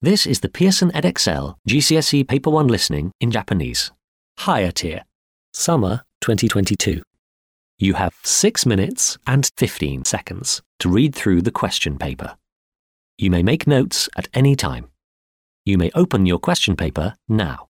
This is the Pearson EdXL GCSE Paper 1 Listening in Japanese. Higher tier. Summer 2022. You have 6 minutes and 15 seconds to read through the question paper. You may make notes at any time. You may open your question paper now.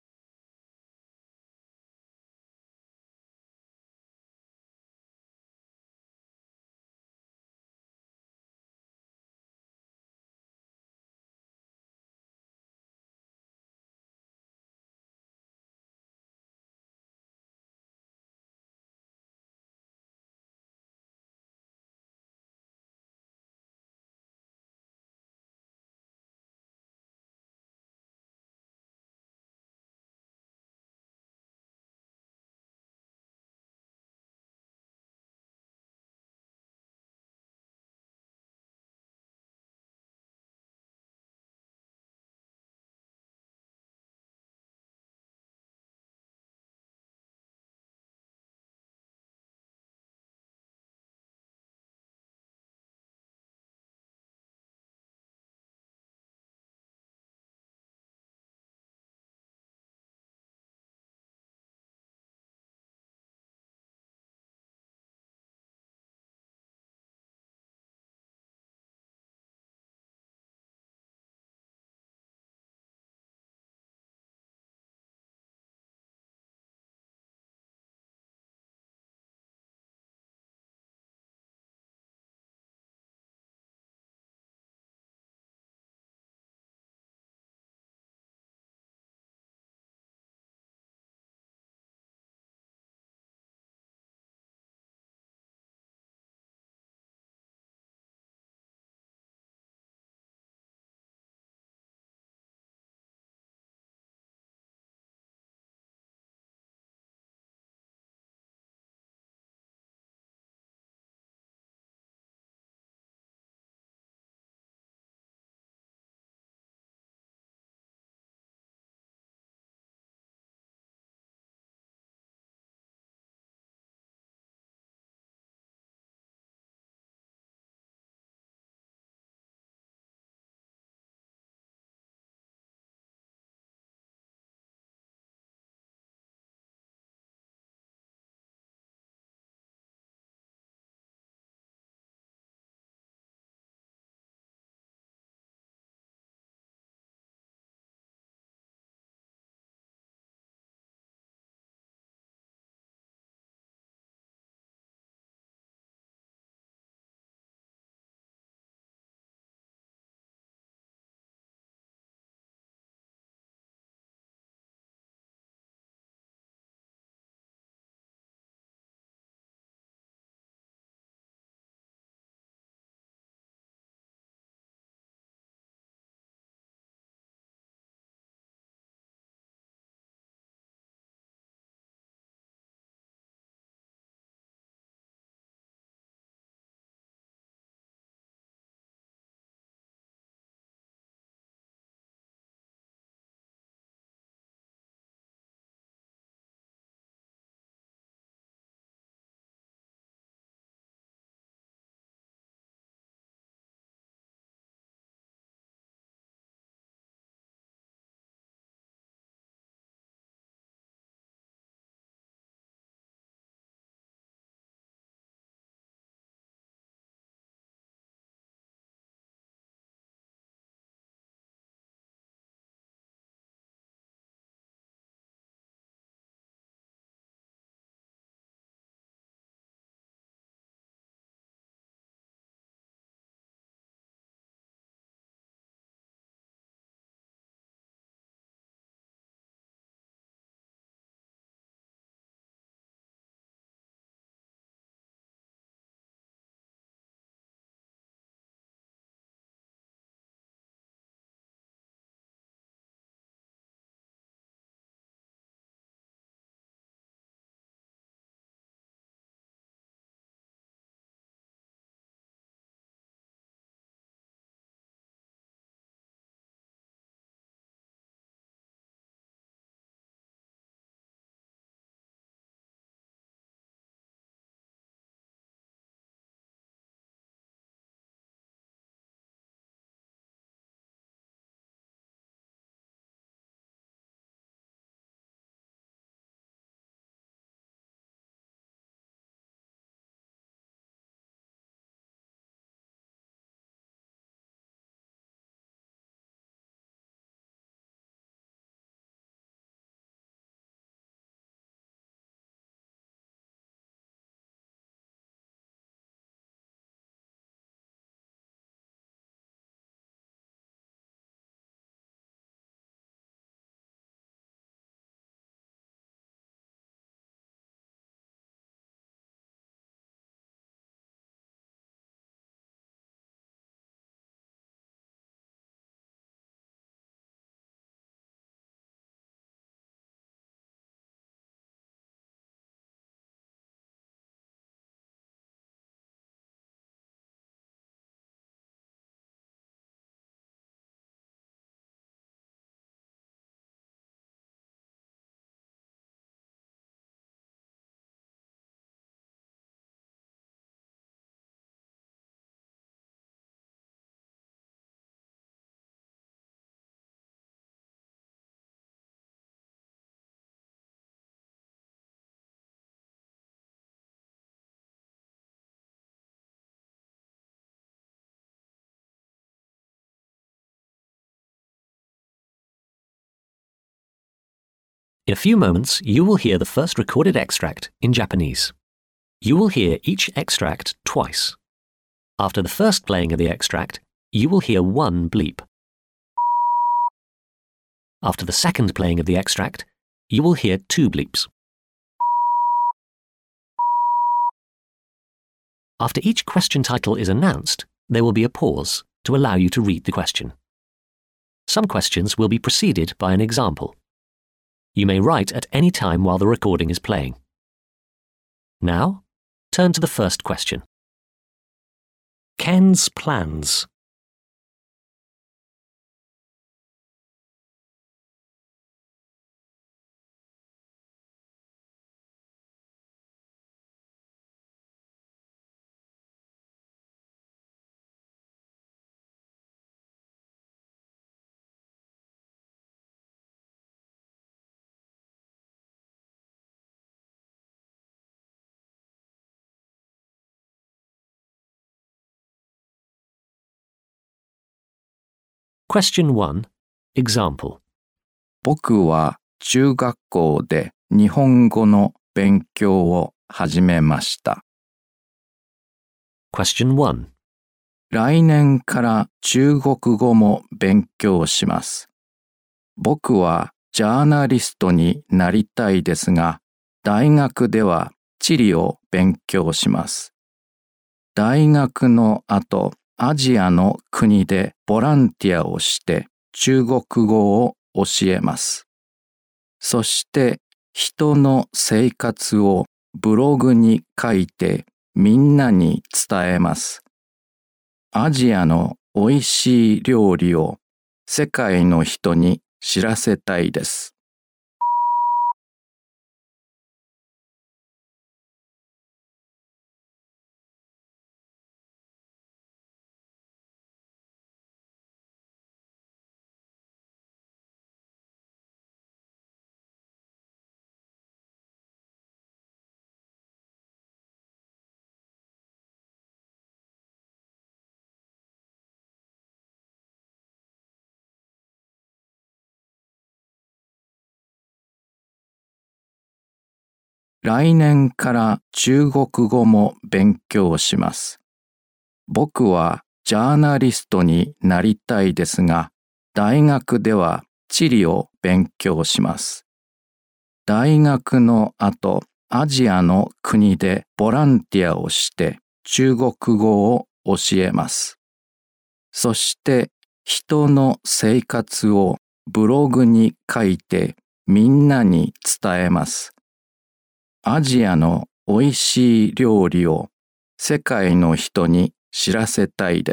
In a few moments, you will hear the first recorded extract in Japanese. You will hear each extract twice. After the first playing of the extract, you will hear one bleep. After the second playing of the extract, you will hear two bleeps. After each question title is announced, there will be a pause to allow you to read the question. Some questions will be preceded by an example. You may write at any time while the recording is playing. Now, turn to the first question. Ken's plans. Question 1. Example. 僕は中学校で日本語の勉強を始めました。 Question 1. 来年から中国語も勉強します。僕はジャーナリストになりたいですが、大学では地理を勉強します。大学の後、アジアの国でボランティアをして中国語を教えます。そして人の生活をブログに書いてみんなに伝えます。アジアの美味しい料理を世界の人に知らせたいです。来年から中国語も勉強します。僕はジャーナリストになりたいですが、大学では地理を勉強します。大学の後、アジアの国でボランティアをして中国語を教えます。そして人の生活をブログに書いてみんなに伝えます。アジアの美味しい料理を世界の人に知らせたいです。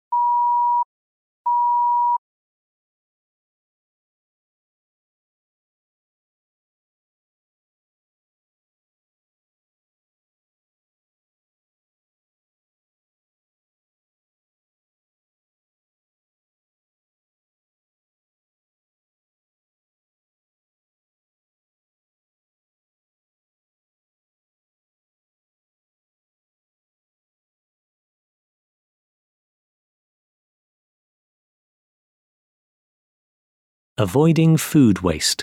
Avoiding food waste.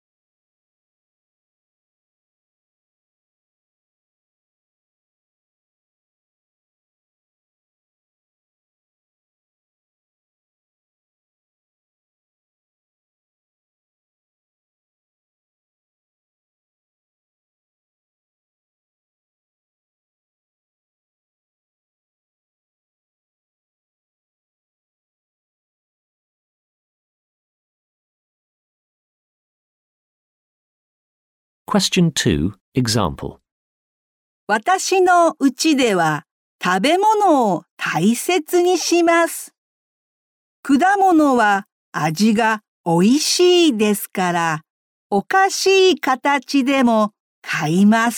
Question 2. Example. 私の家では食べ物を大切にします。果物は味が美味しいですから、おかしい形でも買います。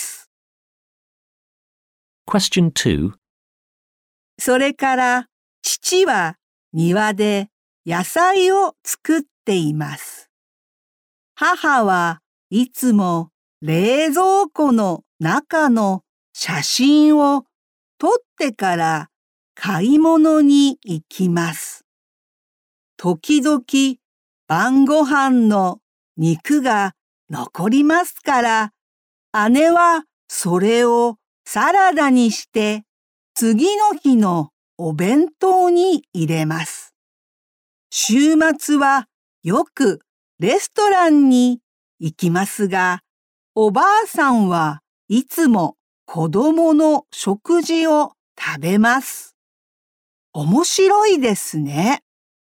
Question 2. それから父は庭で野菜を作っています。母はいつも冷蔵庫の中の写真を撮ってから買い物に行きます。時々晩ご飯の肉が残りますから、姉はそれをサラダにして次の日のお弁当に入れます。週末はよくレストランに行きますが、おばあさんはいつも子供の食事を食べます。面白いですね。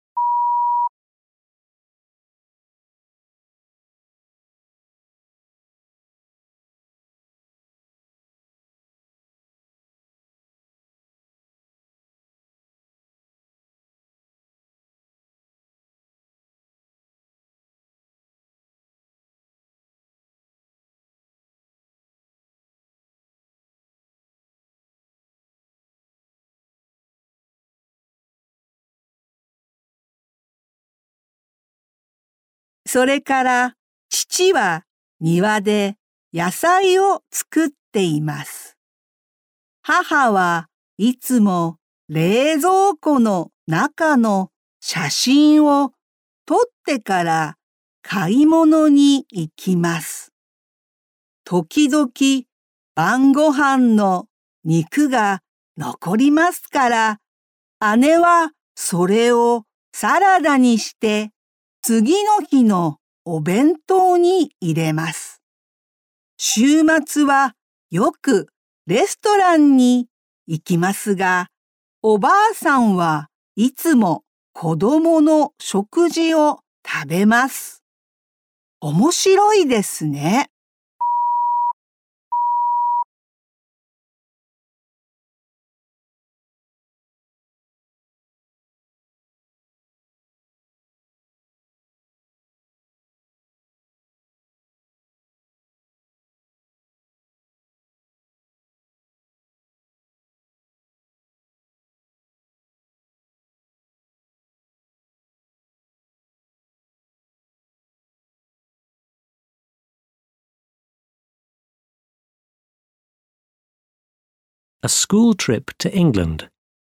それから父は庭で野菜を作っています。母はいつも冷蔵庫の中の写真を撮ってから買い物に行きます。時々晩ご飯の肉が残りますから、姉はそれをサラダにして次の日のお弁当に入れます。週末はよくレストランに行きますが、おばあさんはいつも子供の食事を食べます。面白いですね。 A school trip to England.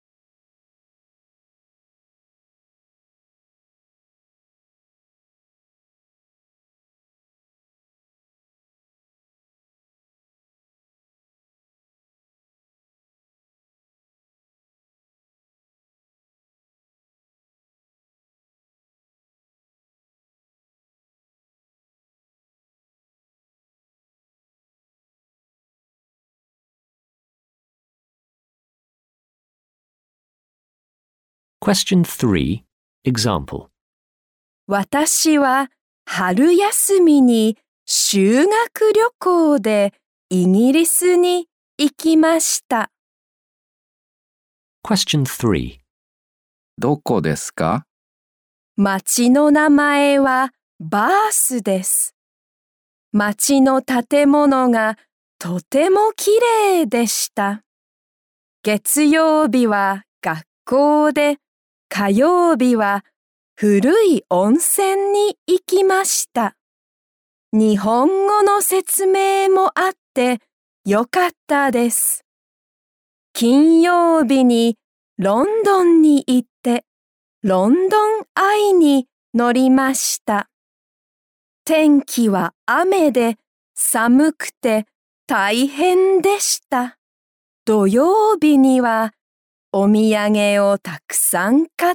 Question 3. Example. 私は春休みに修学旅行でイギリスに行きました。 Question 3. どこですか？ 町の名前はバースです。町の建物がとてもきれいでした。月曜日は学校で、火曜日は古い温泉に行きました。日本語の説明もあってよかったです。金曜日にロンドンに行って、ロンドンアイに乗りました。天気は雨で寒くて大変でした。土曜日にはお土産をたくさん買って、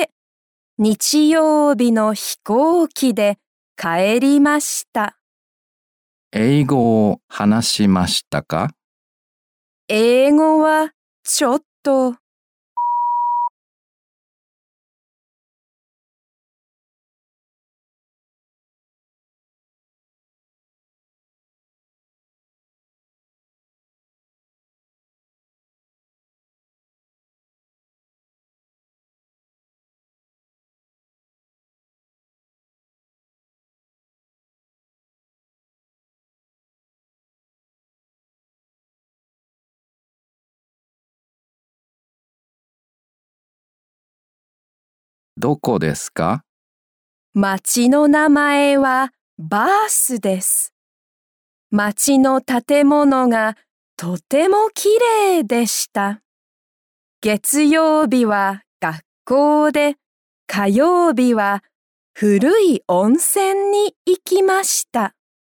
日曜日の飛行機で帰りました。 英語を話しましたか？ 英語はちょっと。 どこですか？ 町の名前はバースです。町の建物がとてもきれいでした。月曜日は学校で、火曜日は古い温泉に行きました。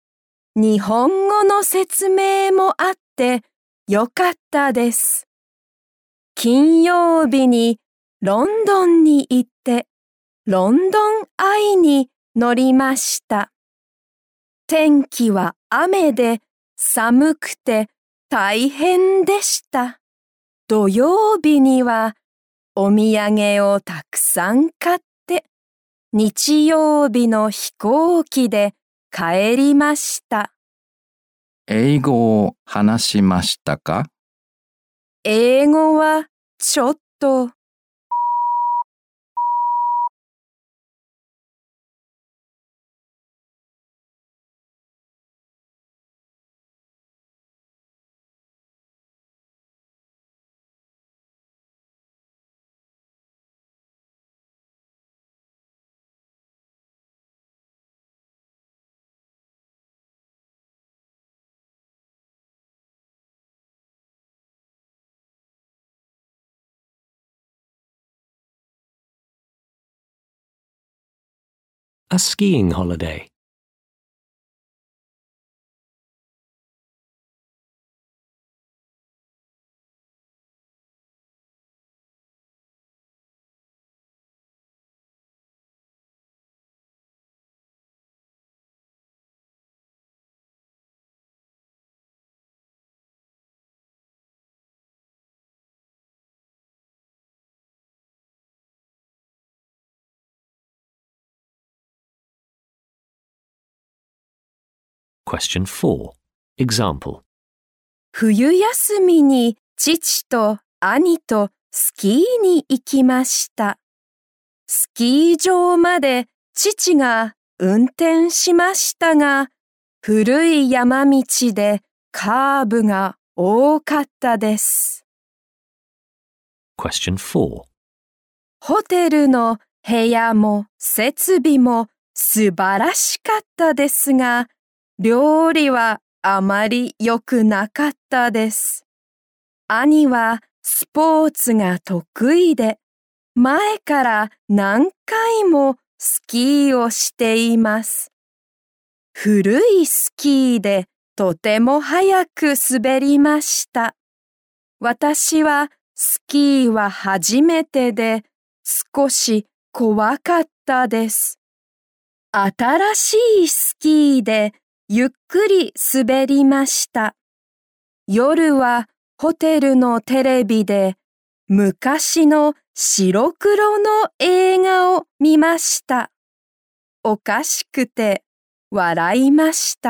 日本語の説明もあってよかったです。金曜日にロンドンに行ってロンドンアイに乗りました。天気は雨で寒くて大変でした。土曜日にはお土産をたくさん買って日曜日の飛行機で帰りました。 英語を話しましたか？ 英語はちょっと。 A skiing holiday. Question 4. Example. 冬休みに父と兄とスキーに行きました。スキー場まで父が運転しましたが、古い山道でカーブが多かったです。 Question 4. ホテルの部屋も設備も素晴らしかったですが、料理はあまり良くなかったです。兄はスポーツが得意で、前から何回もスキーをしています。古いスキーでとても速く滑りました。私はスキーは初めてで少し怖かったです。新しいスキーでゆっくり滑りました。夜はホテルのテレビで昔の白黒の映画を見ました。おかしくて笑いました。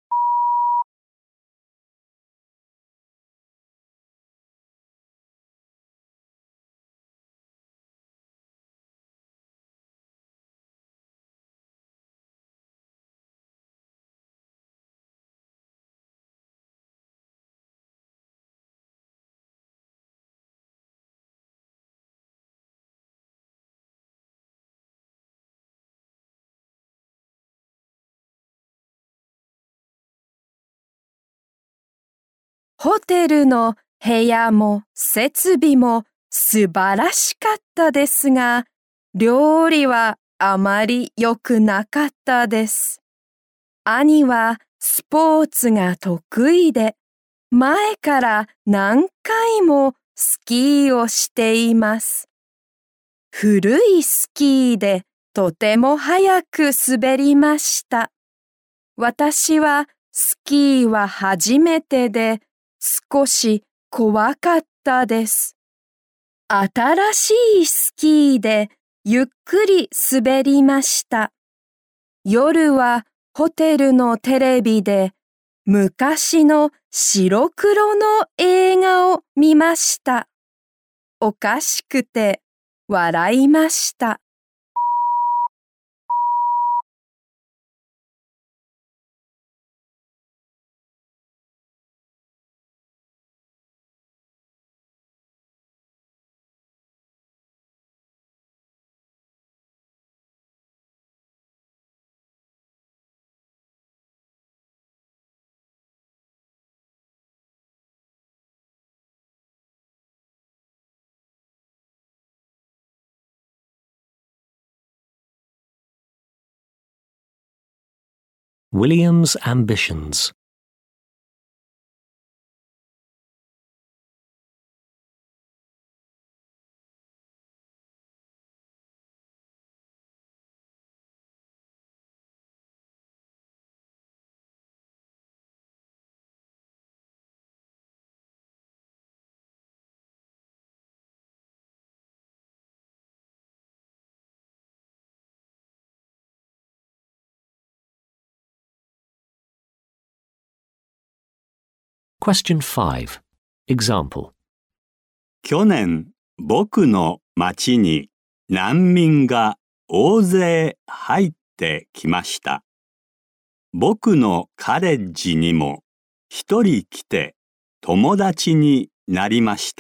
ホテルの部屋も設備も素晴らしかったですが、料理はあまり良くなかったです。兄はスポーツが得意で、前から何回もスキーをしています。古いスキーでとても速く滑りました。私はスキーは初めてで少し怖かったです。新しいスキーでゆっくり滑りました。夜はホテルのテレビで昔の白黒の映画を見ました。おかしくて笑いました。 William's ambitions. Question 5. Example. 去年、僕の町に難民が大勢入ってきました。僕のカレッジにも一人来て友達になりました。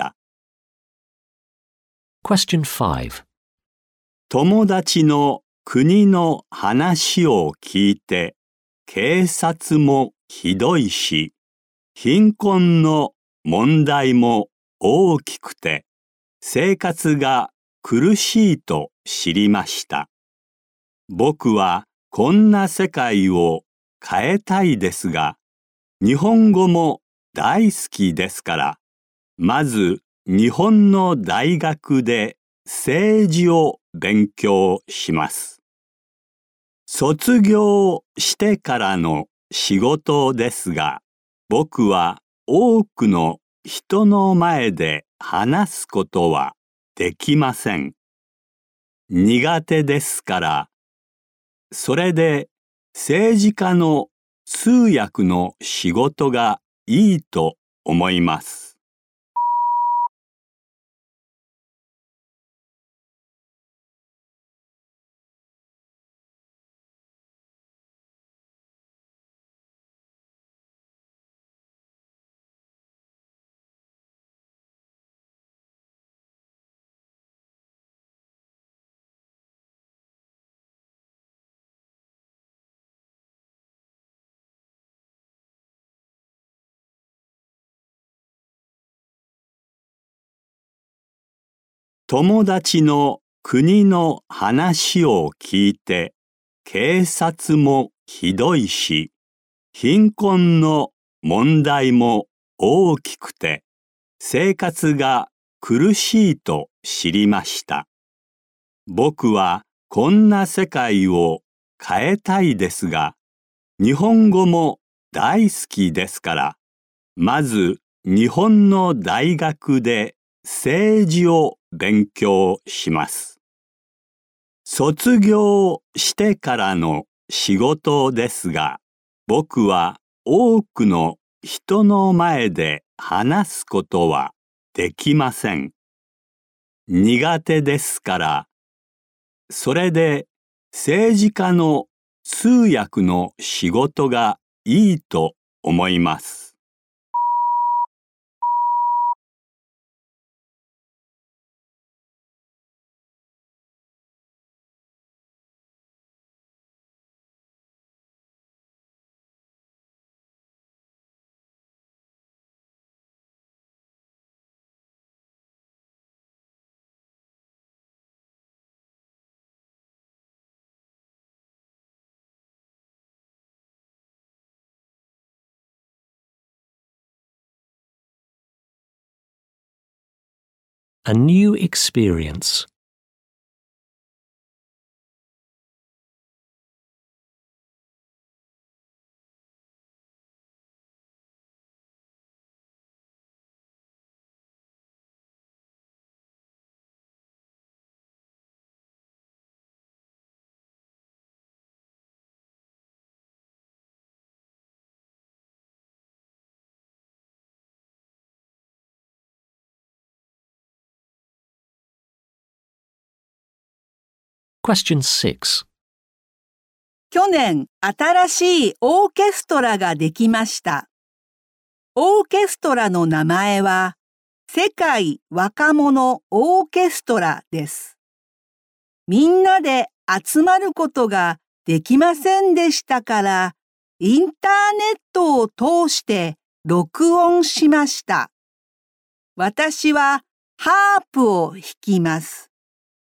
Question 5. 友達の国の話を聞いて、警察もひどいし、貧困の問題も大きくて、生活が苦しいと知りました。僕はこんな世界を変えたいですが、日本語も大好きですから、まず日本の大学で政治を勉強します。卒業してからの仕事ですが、僕は多くの人の前で話すことはできません。苦手ですから、それで政治家の通訳の仕事がいいと思います。友達の国の話を聞いて、警察もひどいし、貧困の問題も大きくて、生活が苦しいと知りました。僕はこんな世界を変えたいですが、日本語も大好きですから、まず日本の大学で政治を勉強します。卒業してからの仕事ですが、僕は多くの人の前で話すことはできません。苦手ですから、それで政治家の通訳の仕事がいいと思います。 A new experience. Question 6. 去年新しいオーケストラができました。オーケストラの名前は世界若者オーケストラです。みんなで集まることができませんでしたから、インターネットを通して録音しました。私はハープを弾きます。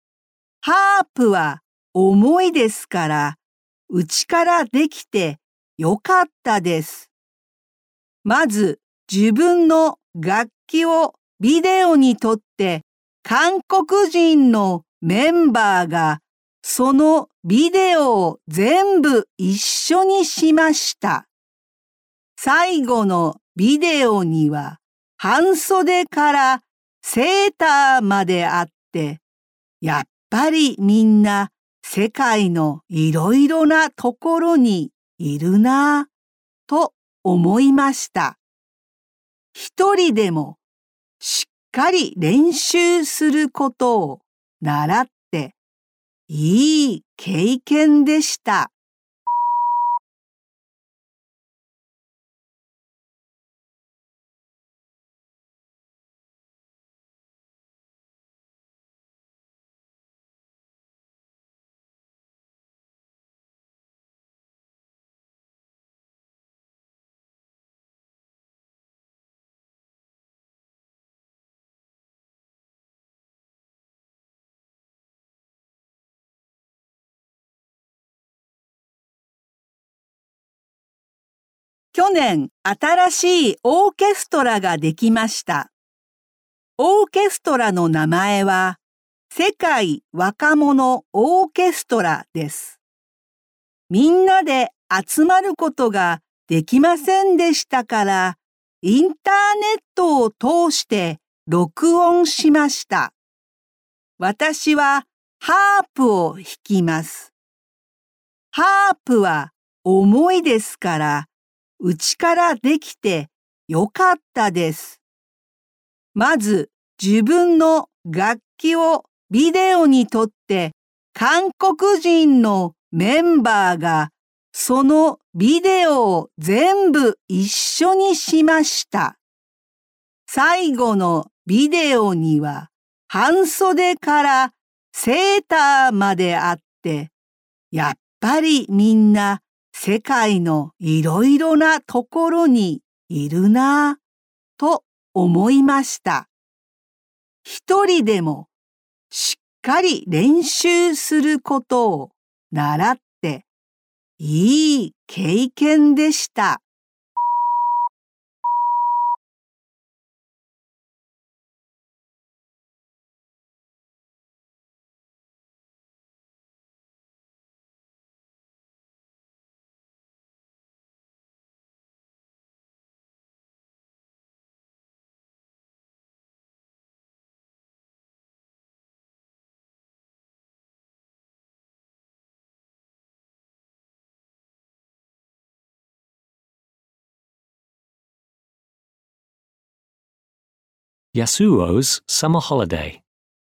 ハープは重いですから、うちからできてよかったです。まず自分の楽器をビデオに撮って韓国人のメンバーがそのビデオを全部一緒にしました。最後のビデオには半袖からセーターまであって、やっぱりみんな世界のいろいろなところにいるなぁと思いました。一人でもしっかり練習することを習っていい経験でした。去年、新しいオーケストラができました。オーケストラの名前は、世界若者オーケストラです。みんなで集まることができませんでしたから、インターネットを通して録音しました。私はハープを弾きます。ハープは重いですから、うちからできてよかったです。まず自分の楽器をビデオに撮って韓国人のメンバーがそのビデオを全部一緒にしました。最後のビデオには半袖からセーターまであって、やっぱりみんな世界のいろいろなところにいるなぁと思いました。一人でもしっかり練習することを習っていい経験でした。 Yasuo's Summer Holiday.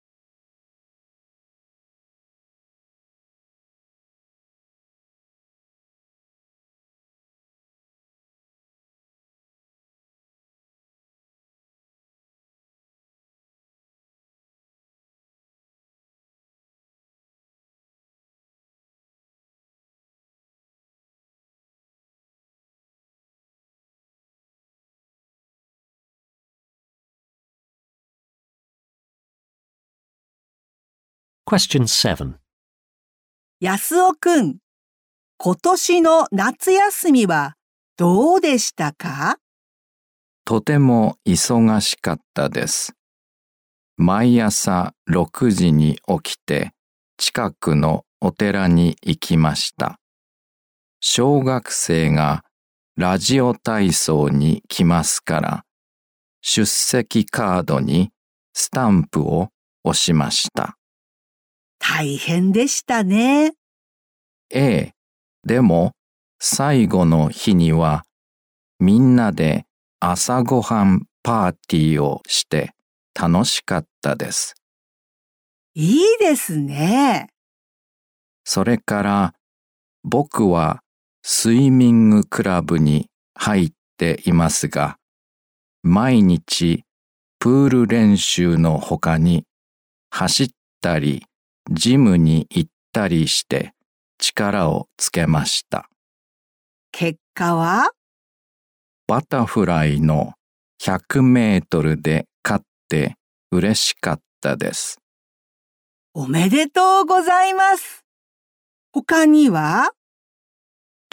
Question 7. 安尾くん、今年の夏休みはどうでしたか？ とても忙しかったです。毎朝6時に起きて近くのお寺に行きました。小学生がラジオ体操に来ますから、出席カードにスタンプを押しました。 大変でしたね。 ええ、でも最後の日にはみんなで朝ごはんパーティーをして楽しかったです。 いいですね。 それから僕はスイミングクラブに入っていますが、毎日プール練習の他に走ったりジムに行ったりして力をつけました。 結果は？ バタフライの100メートルで勝って嬉しかったです。 おめでとうございます。他には？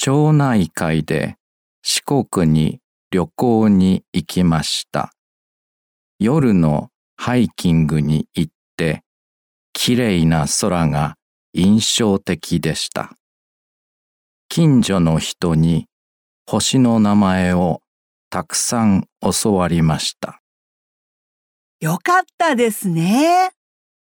町内会で四国に旅行に行きました。夜のハイキングに行って、きれいな空が印象的でした。近所の人に星の名前をたくさん教わりました。 よかったですね。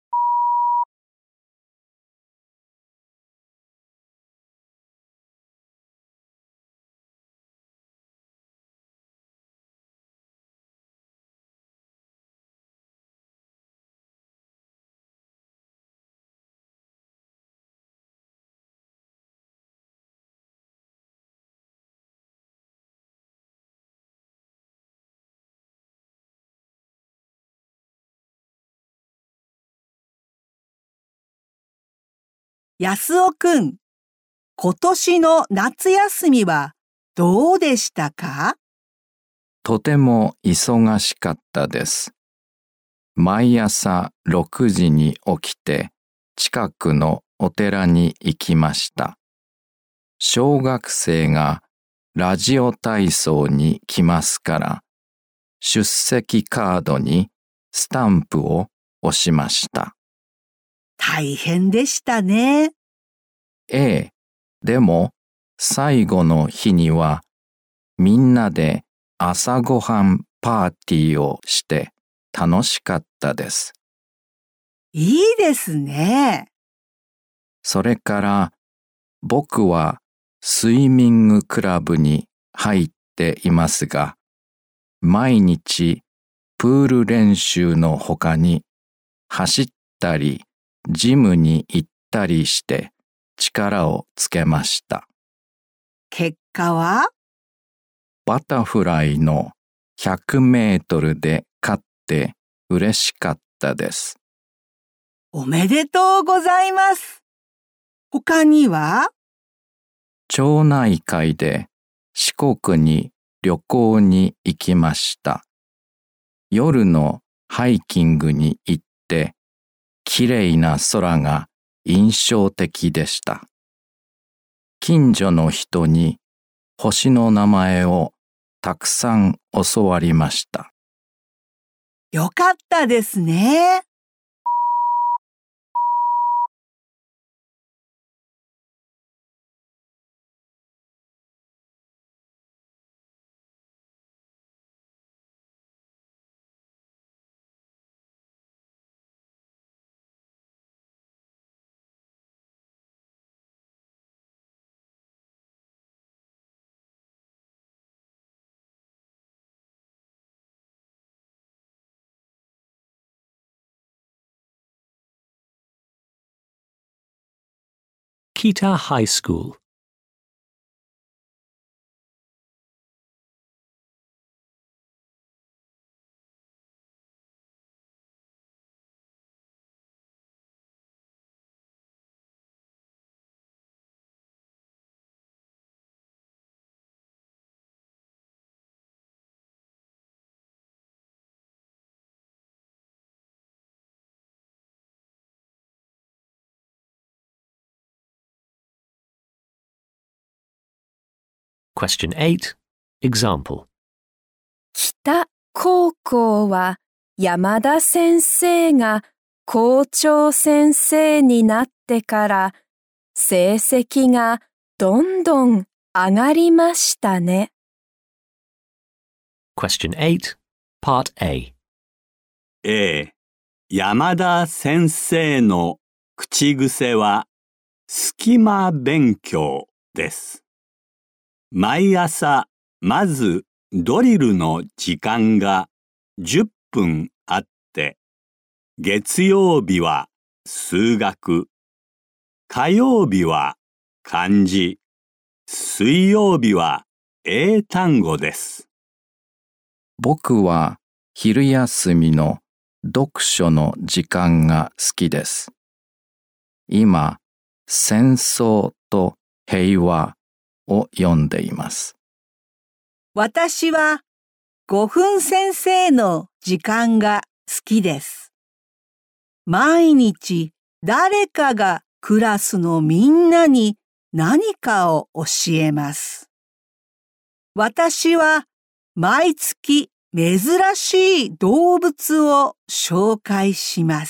安尾くん、今年の夏休みはどうでしたか？ とても忙しかったです。毎朝6時に起きて近くのお寺に行きました。小学生がラジオ体操に来ますから、出席カードにスタンプを押しました。 大変でしたね。 ええ、でも最後の日にはみんなで朝ごはんパーティーをして楽しかったです。 いいですね。 それから僕はスイミングクラブに入っていますが、毎日プール練習の他に走ったりジムに行ったりして力をつけました。 結果は？ バタフライの100メートルで勝って嬉しかったです。 おめでとうございます。他には？ 町内会で四国に旅行に行きました。夜のハイキングに行って、きれいな空が印象的でした。近所の人に星の名前をたくさん教わりました。 よかったですね。 Kita High School. Question 8. Example. 北高校は山田先生が校長先生になってから成績がどんどん上がりましたね。 Question 8. Part A. A. 山田先生の口癖は隙間勉強です。毎朝、まずドリルの時間が10分あって、月曜日は数学、火曜日は漢字、水曜日は英単語です。 僕は昼休みの読書の時間が好きです。今、戦争と平和を読んでいます。 私は5分先生の時間が好きです。毎日誰かがクラスのみんなに何かを教えます。私は毎月珍しい動物を紹介します。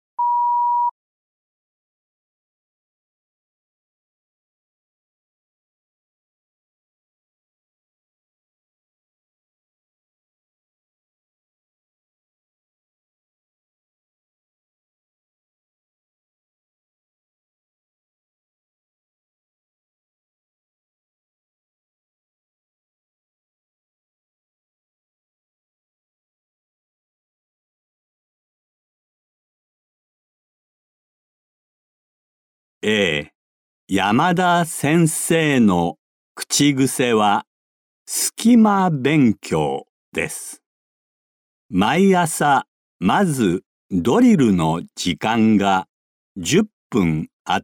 A、山田先生の口癖は隙間勉強です。毎朝まずドリルの時間が10分あって、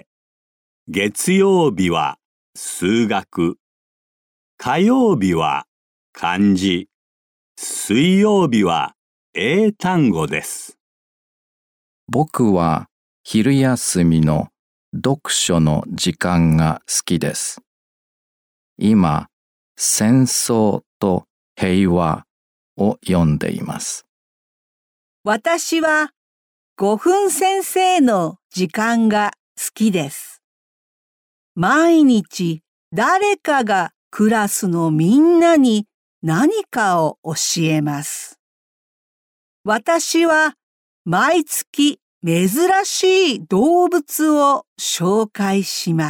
月曜日は数学、火曜日は漢字、水曜日は英単語です。 僕は昼休みの読書の時間が好きです。今、戦争と平和を読んでいます。 私は5分先生の時間が好きです。毎日誰かがクラスのみんなに何かを教えます。私は毎月珍しい動物を紹介します。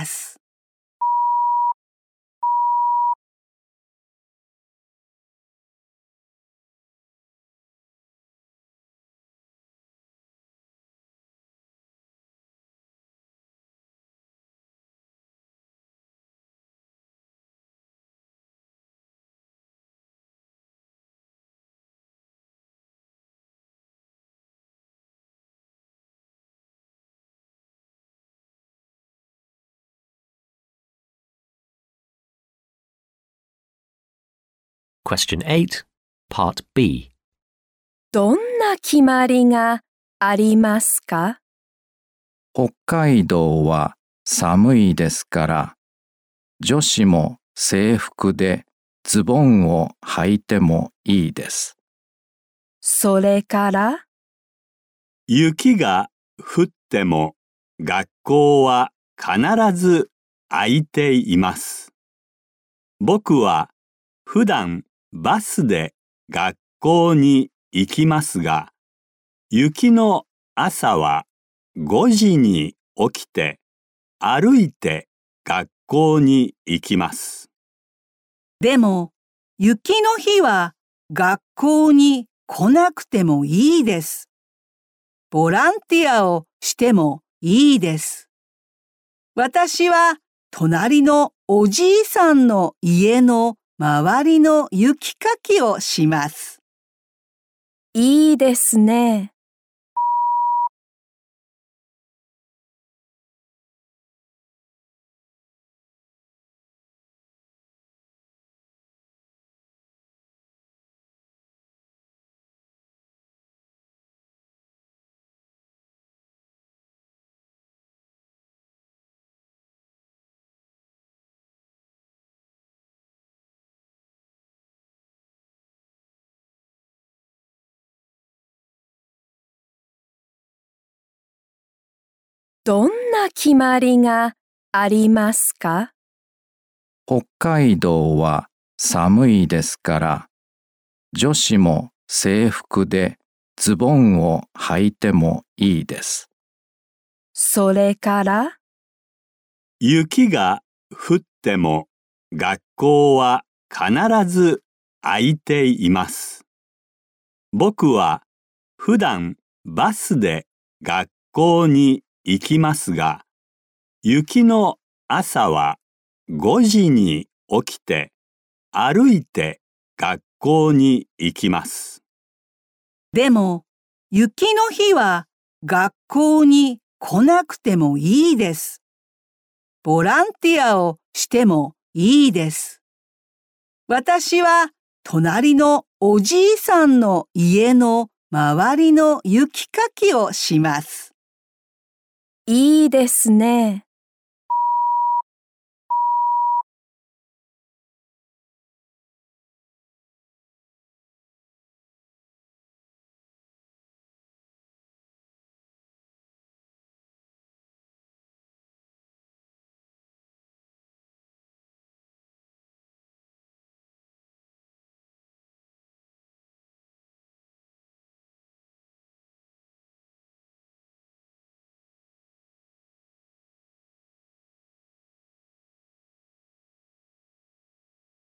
Question 8, Part B. どんな決まりがありますか？ 北海道は寒いですから、女子も制服でズボンを履いてもいいです。 それから雪が降っても学校は必ず空いています。僕は普段バスで学校に行きますが、雪の朝は5時に起きて歩いて学校に行きます。 でも、雪の日は学校に来なくてもいいです。ボランティアをしてもいいです。私は隣のおじいさんの家の周りの雪かきをします。 いいですね。どんな決まりがありますか？ 北海道は寒いですから、女子も制服でズボンを履いてもいいです。 それから雪が降っても学校は必ず空いています。僕は普段バスで学校に行きますが、雪の朝は5時に起きて歩いて学校に行きます。 でも、雪の日は学校に来なくてもいいです。ボランティアをしてもいいです。私は隣のおじいさんの家の周りの雪かきをします。 いいですね。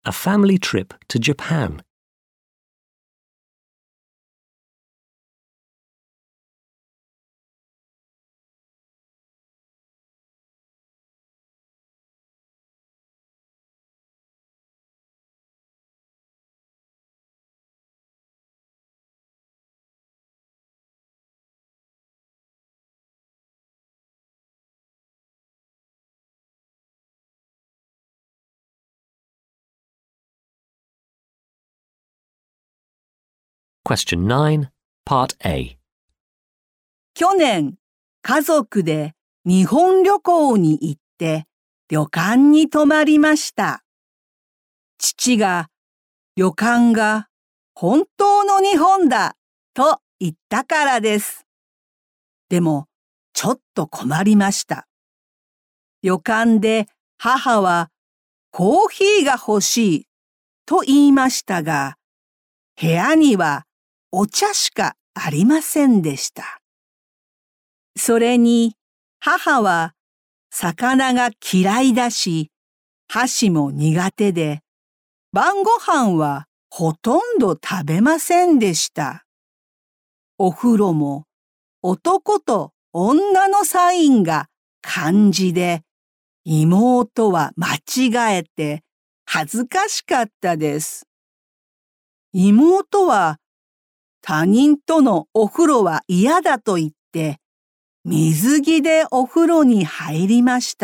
a family trip to Japan. Question 9, Part A. 去年、家族で日本旅行に行って旅館に泊まりました。父が旅館が本当の日本だと言ったからです。でも、ちょっと困りました。旅館で母はコーヒーが欲しいと言いましたが、部屋にはお茶しかありませんでした。それに母は魚が嫌いだし、箸も苦手で、晩ご飯はほとんど食べませんでした。お風呂も男と女のサインが漢字で、妹は間違えて恥ずかしかったです。妹は他人とのお風呂は嫌だと言って、水着でお風呂に入りました。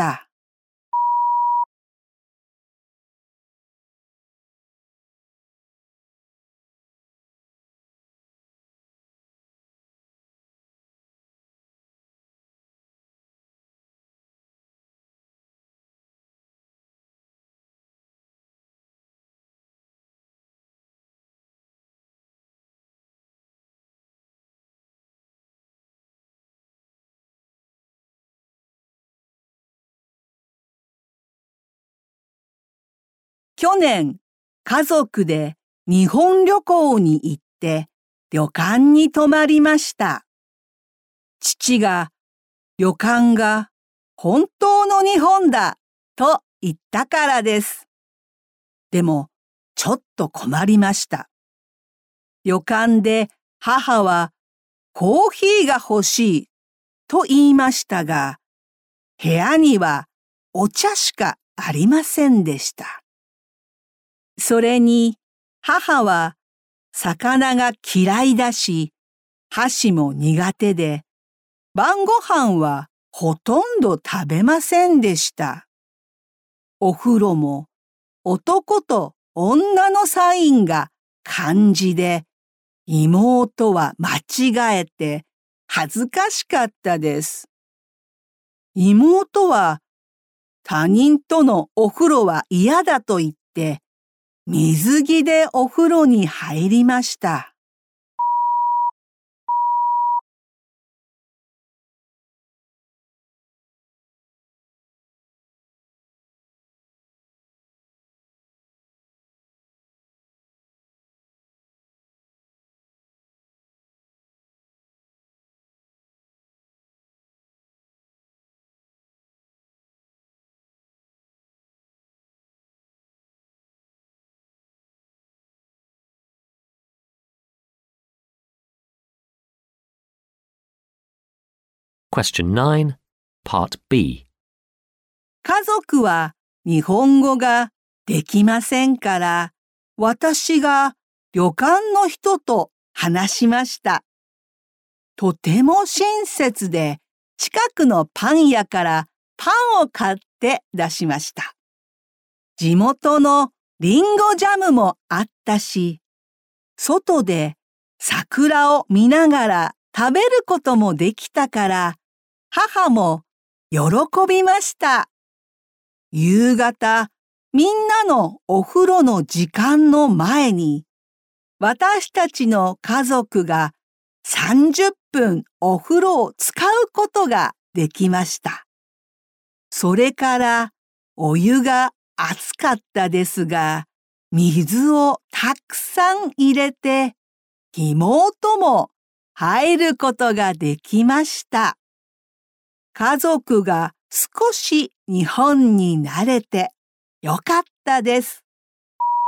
去年、家族で日本旅行に行って旅館に泊まりました。父が旅館が本当の日本だと言ったからです。でも、ちょっと困りました。旅館で母はコーヒーが欲しいと言いましたが、部屋にはお茶しかありませんでした。それに母は魚が嫌いだし、箸も苦手で、晩ご飯はほとんど食べませんでした。お風呂も男と女のサインが漢字で、妹は間違えて恥ずかしかったです。妹は他人とのお風呂は嫌だと言って、水着でお風呂に入りました。 Question 9, Part B. 家族は日本語ができませんから、私が旅館の人と話しました。とても親切で、近くのパン屋からパンを買って出しました。地元のリンゴジャムもあったし、外で桜を見ながら食べることもできたから、母も喜びました。夕方、みんなのお風呂の時間の前に、私たちの家族が30分お風呂を使うことができました。それからお湯が熱かったですが、水をたくさん入れて、妹も入ることができました。家族が少し日本に慣れてよかったです。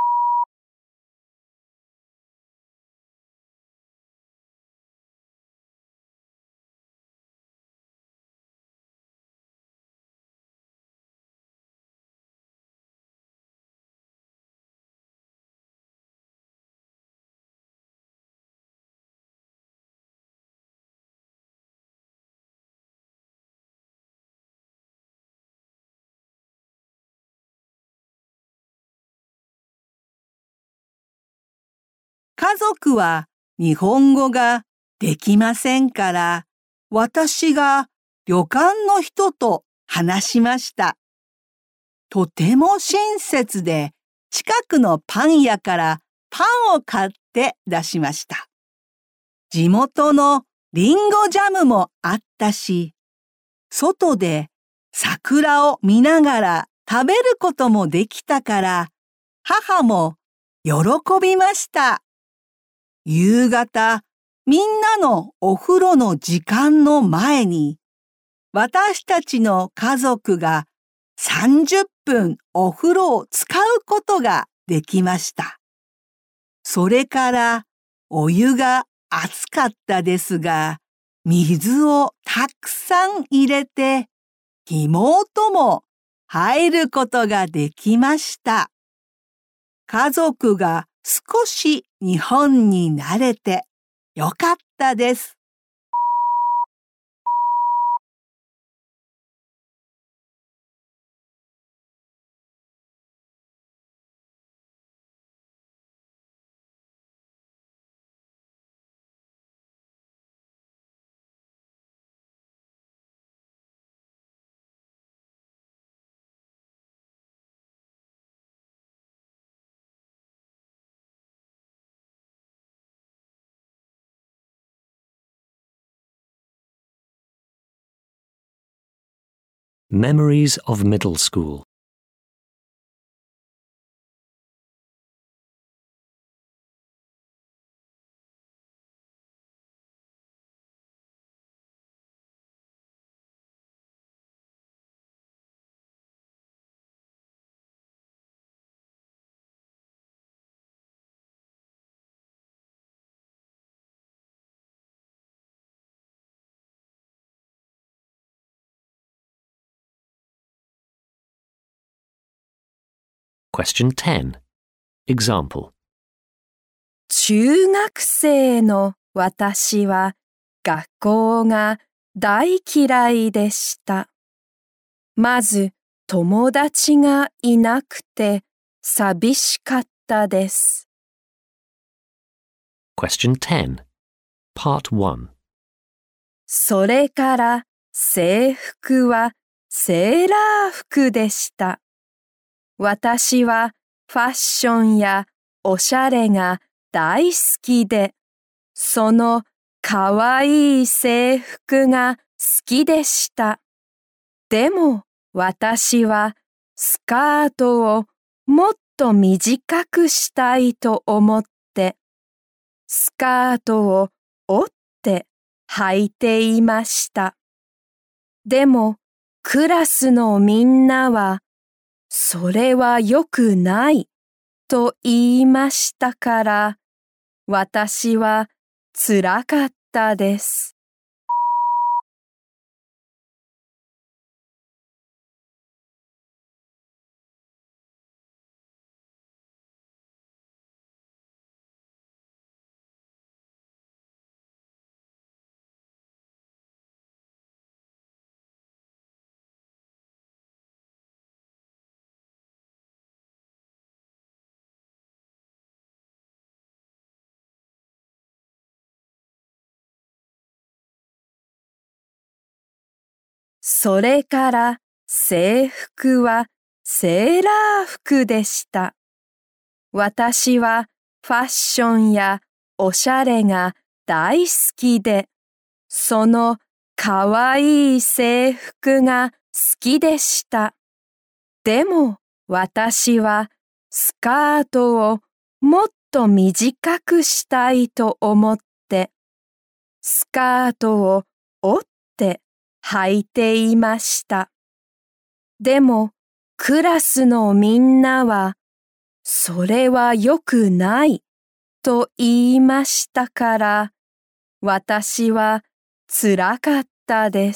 家族は日本語ができませんから、私が旅館の人と話しました。とても親切で、近くのパン屋からパンを買って出しました。地元のリンゴジャムもあったし、外で桜を見ながら食べることもできたから、母も喜びました。夕方、みんなのお風呂の時間の前に、私たちの家族が30分お風呂を使うことができました。それからお湯が熱かったですが、水をたくさん入れて、妹も入ることができました。家族が少し日本に慣れてよかったです。 Memories of Middle School. Question 10. Example. 中学生の私は学校が大嫌いでした。まず友達がいなくて寂しかったです。 Question 10. Part 1. それから制服はセーラー服でした。私はファッションやおしゃれが大好きで、そのかわいい制服が好きでした。でも私はスカートをもっと短くしたいと思って、スカートを折って履いていました。でもクラスのみんなは、それは良くないと言いましたから、私は辛かったです。それから制服はセーラー服でした。私はファッションやおしゃれが大好きで、そのかわいい制服が好きでした。でも私はスカートをもっと短くしたいと思って、スカートを折って履いていました。でもクラスのみんなは、それは良くないと言いましたから、私は辛かったです。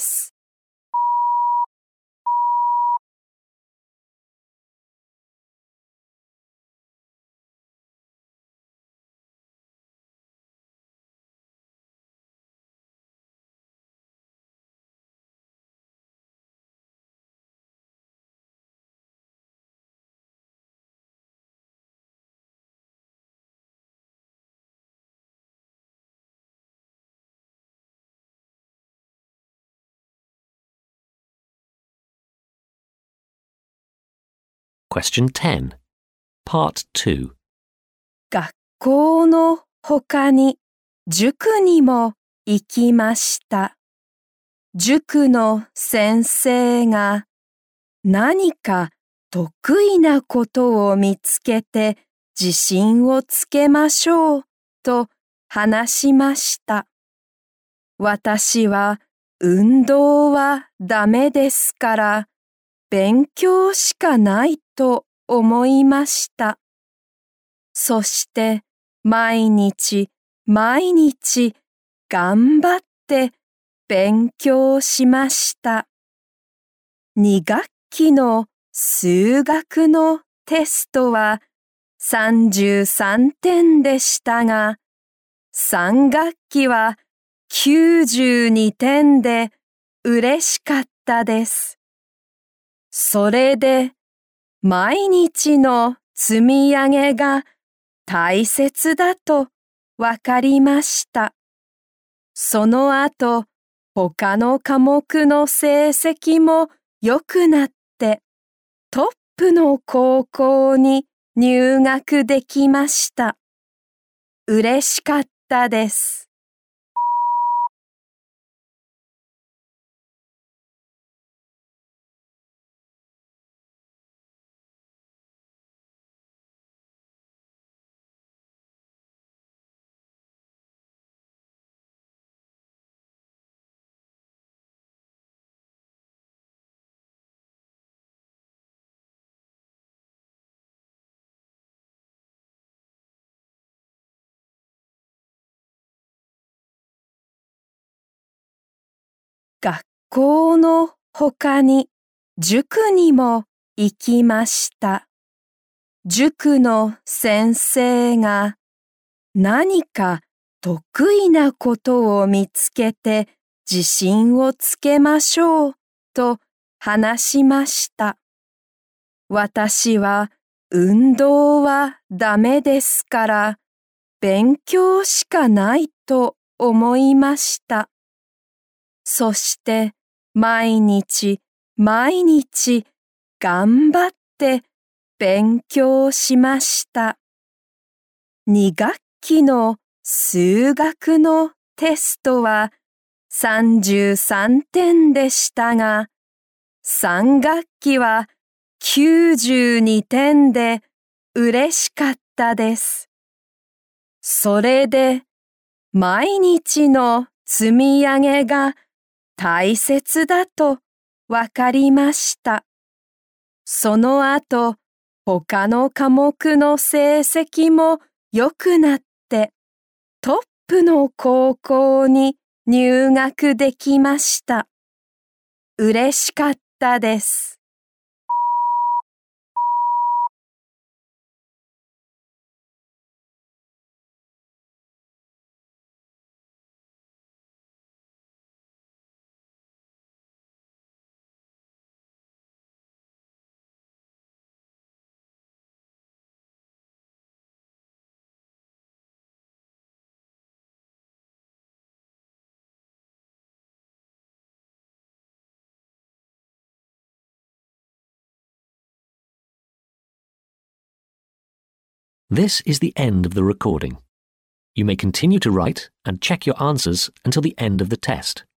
Question 10. Part 2. 学校の他に塾にも行きました。塾の先生が何か得意なことを見つけて自信をつけましょうと話しました。私は運動はダメですから勉強しかないと思いました。そして毎日頑張って勉強しました。2学期の数学のテストは33点でしたが、3学期は92点で嬉しかったです。それで毎日の積み上げが大切だとわかりました。その後、他の科目の成績も良くなってトップの高校に入学できました。嬉しかったです。学校の他に塾にも行きました。塾の先生が何か得意なことを見つけて自信をつけましょうと話しました。私は運動はダメですから勉強しかないと思いました。そして毎日頑張って勉強しました。2学期の数学のテストは33点でしたが、3学期は92点で嬉しかったです。それで毎日の積み上げが大切だとわかりました。その後、他の科目の成績も良くなってトップの高校に入学できました。嬉しかったです。 This is the end of the recording. You may continue to write and check your answers until the end of the test.